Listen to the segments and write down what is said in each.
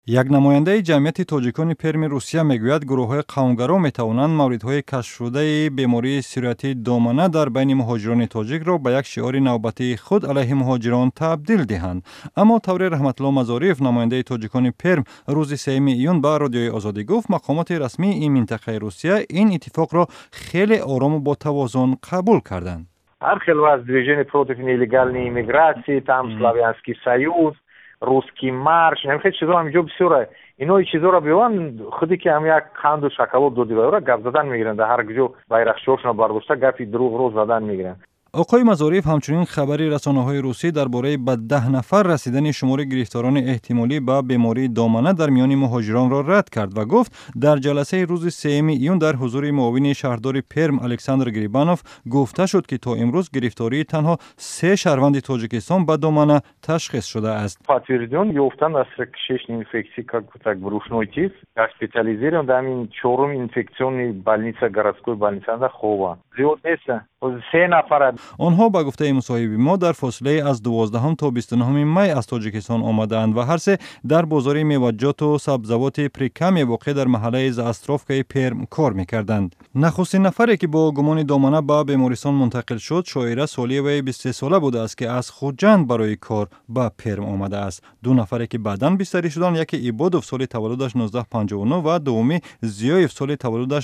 یک نماینده جمعیت تاجیکان پرم روسیه میگوید گروه‌های قومگرا میتوانند موردهای کشف شده بیماری سیرویتی دامنه در بین مهاجران تاجیک را به یک شعار نوبتی خود علیه مهاجران تبدیل دهند. اما طوری رحمت الله مزاریف نماینده تاجیکان پرم روز 3 ایون به رادیوی آزادی گفت مقامات رسمی این منطقه روسیه این اتفاق را خیلی آرام و با توازن قبول کردند. Архил вас движение против нелегальной иммиграции, там Славянский союз, русский марш, нехай чизо амҷо бисёра. Ино чизоро биван худи ки ам як қанду шоколад додивара гап задан мегиранд. Ҳар ҷо байрақшошна бардошта гапи дурӯғро задан мегиранд. آقای مزاریف همچنین خبری رسانه‌های روسی درباره به 10 نفر رسیدن شمار گرفتاران احتمالی به بیماری دامنه در میان مهاجران را رد کرد و گفت در جلسه روز 3 ایون در حضور معاون شهردار پرم الکساندر گریبانوف گفته شد که تا امروز گرفتاری تنها 3 شهروند تاجیکستان به دامنه تشخیص شده است. Подтвержден ёфтан астракшешни инфекции как так брюшной тиф, госпитализирован да амин 4 инфекционный больница городской больница да хова. Зиёд нест. 3 نفر. آنها به گفته مصاحبه ما در فاصله از 12 تا 29 می از تاجیکستان آمدند و هر سه در بازار میوه‌جات و سبزیجات پریکمی واقع در محله زاستروفکای پرم کار می‌کردند. نخستین نفری که با گمان دامنه به بیمارستان منتقل شد شاعره سالیه و 23 ساله بوده است که از خوجند برای کار به پرم آمده است. 2 نفری که بعداً بستری شدند یکی ایبادوف سال تولدش 1959 و دومی زیایف سال تولدش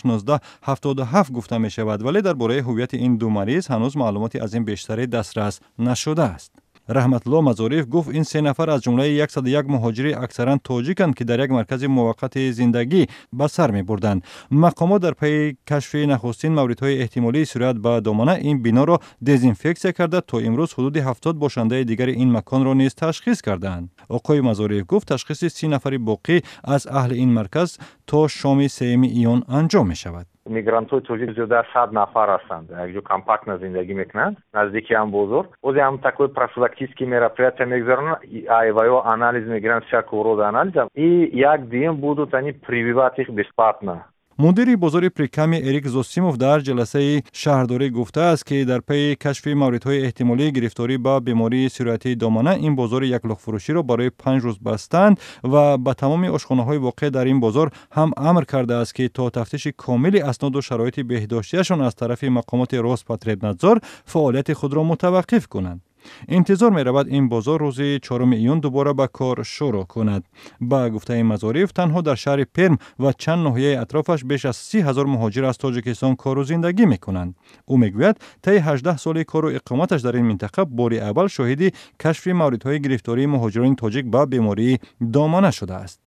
1977 گفته می شود، ولی درباره هویت این دو مریض هنوز معلوماتی از این بیشتری دسترس نشده است. رحمت الله مزاریف گفت این 3 نفر از جمله 101 مهاجر اکثرا تاجیکند که در یک مرکز موقت زندگی به سر می بردند. مقامات در پی کشف نخستین موردهای احتمالی سیرویت به دامنه این بنا را دزینفکسیون کرده تا امروز حدود 70 باشنده دیگر این مکان را نیز تشخیص کردند. آقای مزاریف گفت تشخیص 30 نفر باقی از اهل این مرکز تا شام 3 ایون انجام می شود. мигрантҳои тоҷик зиёда 100 нафар ҳастанд. якҷо компактна зиндагӣ мекунанд наздики ҳам бозор. озе ҳам такое профилактические мероприятия мегузаронанд. айваё анализ мегиранд всякого рода анализа. и як дин будут они прививать их бесплатно. مدیر بازار پریکمی اریک زوسیموف در جلسه شهرداری گفته است که در پی کشف موردهای احتمالی گرفتاری به بیماری سیرویتی دامنه این بازار یک لخت فروشی را برای 5 روز بستند و به تمام آشخانه‌های واقع در این بازار هم امر کرده است که تا تفتیش کامل اسناد و شرایط بهداشتیشان از طرف مقامات روسپاتربنادزور فعالیت خود را متوقف کنند. انتظار می رود این بازار روز 4 ایون دوباره به کار شروع کند. با گفته مزاریف تنها در شهر پرم و چند ناحیه اطرافش بیش از 30,000 مهاجر از تاجیکستان کار و زندگی می کنند. او می گوید طی 18 سال کار و اقامتش در این منطقه بار اول شاهد کشف موردهای گرفتاری مهاجران تاجیک به بیماری دامنه شده است.